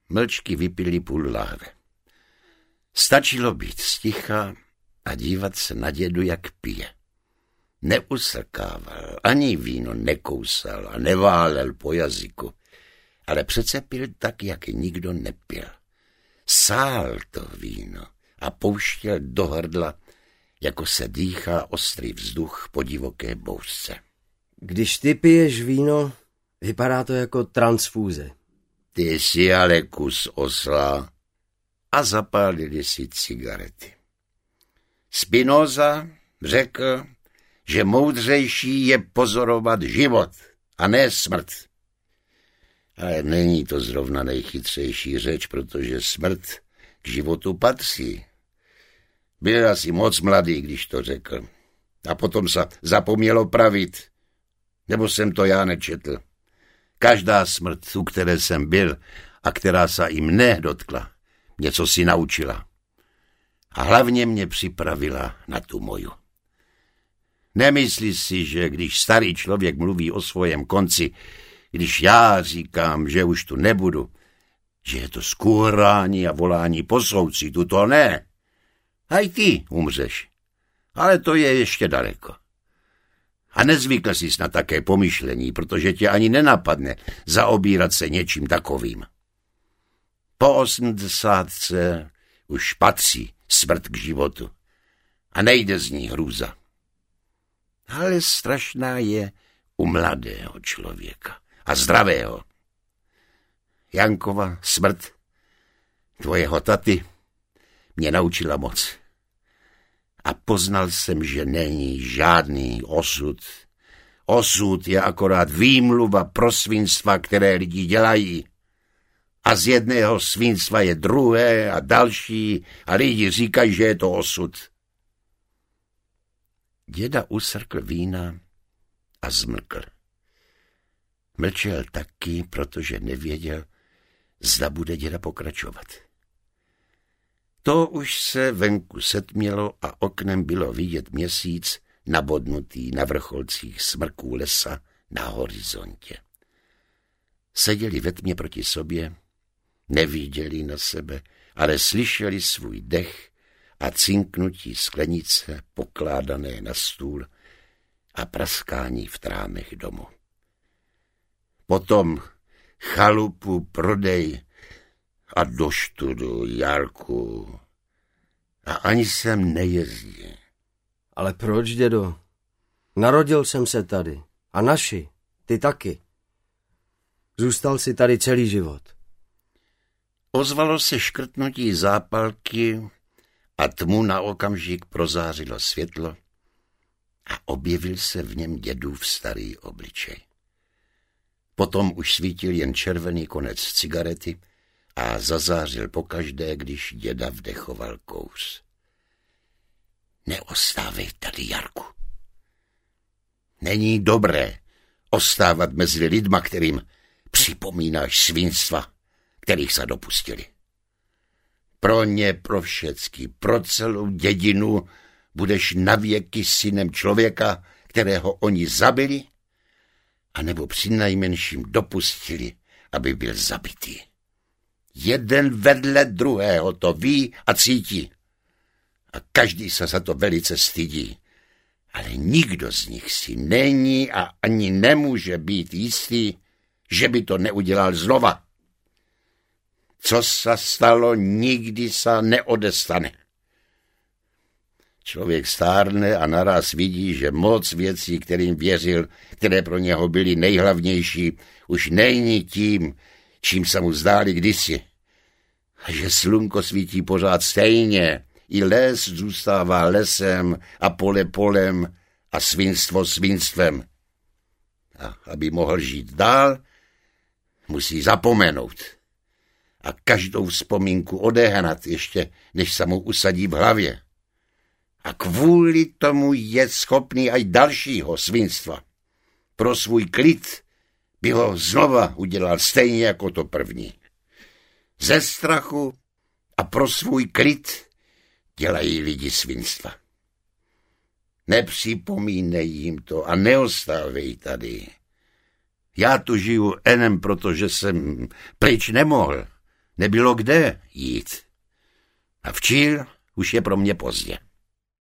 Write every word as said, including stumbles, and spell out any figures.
Mlčky vypili půl láhve. Stačilo být sticha a dívat se na dědu, jak pije. Neusrkával, ani víno nekousal a neválel po jazyku, ale přece pil tak, jak nikdo nepil. Sál to víno a pouštěl do hrdla, jako se dýchá ostrý vzduch po divoké bouřce. Když ty piješ víno, vypadá to jako transfúze. Ty jsi ale kus osla. A zapálili si cigarety. Spinoza řekl, že moudřejší je pozorovat život a ne smrt. Ale není to zrovna nejchytřejší řeč, protože smrt k životu patří. Byl asi moc mladý, když to řekl. A potom se zapomnělo pravit. Nebo jsem to já nečetl. Každá smrt, u které jsem byl a která se i mne dotkla, něco si naučila. A hlavně mě připravila na tu moju. Nemyslí si, že když starý člověk mluví o svém konci, když já říkám, že už tu nebudu, že je to skůrání a volání po souci, tu to ne. A i ty umřeš. Ale to je ještě daleko. A nezvykl jsi na také pomyšlení, protože tě ani nenapadne zaobírat se něčím takovým. Po osmdesátce už patří smrt k životu a nejde z ní hrůza. Ale strašná je u mladého člověka a zdravého. Jankova smrt tvojeho taty mě naučila moc. A poznal jsem, že není žádný osud. Osud je akorát výmluva pro svinstva, které lidi dělají. A z jedného svinstva je druhé a další a lidi říkají, že je to osud. Děda usrkl vína a zmlkl. Mlčel taky, protože nevěděl, zda bude děda pokračovat. To už se venku setmělo a oknem bylo vidět měsíc nabodnutý na vrcholcích smrků lesa na horizontě. Seděli ve tmě proti sobě, neviděli na sebe, ale slyšeli svůj dech a cinknutí sklenice pokládané na stůl a praskání v trámech domu. Potom chalupu prodej a do študu, Jarku. A ani sem nejezdí. Ale proč, dědo? Narodil jsem se tady. A naši, ty taky. Zůstal si tady celý život. Ozvalo se škrtnutí zápalky a tmu na okamžik prozářilo světlo a objevil se v něm dědův starý obličej. Potom už svítil jen červený konec cigarety a zazářil pokaždé, když děda vdechoval kouř. Neostávej tady, Jarku. Není dobré ostávat mezi lidma, kterým připomínáš svinstva, kterých se dopustili. Pro ně, pro všecky, pro celou dědinu budeš navěky synem člověka, kterého oni zabili, anebo přinejmenším dopustili, aby byl zabitý. Jeden vedle druhého to ví a cítí. A každý se za to velice stydí. Ale nikdo z nich si není a ani nemůže být jistý, že by to neudělal znova. Co se stalo, nikdy se neodestane. Člověk stárne a naraz vidí, že moc věcí, kterým věřil, které pro něho byly nejhlavnější, už není tím, čím se mu zdáli kdysi. A že slunko svítí pořád stejně, i les zůstává lesem a pole polem a svinstvo svinstvem. A aby mohl žít dál, musí zapomenout. A každou vzpomínku odehnat ještě, než se mu usadí v hlavě. A kvůli tomu je schopný aj dalšího svinstva. Pro svůj klid by ho znova udělal stejně jako to první. Ze strachu a pro svůj klid dělají lidi svinstva. Nepřipomínej jim to a neostávej tady. Já tu žiju enem, protože jsem pryč nemohl. nebylo kde jít. A včír už je pro mě pozdě.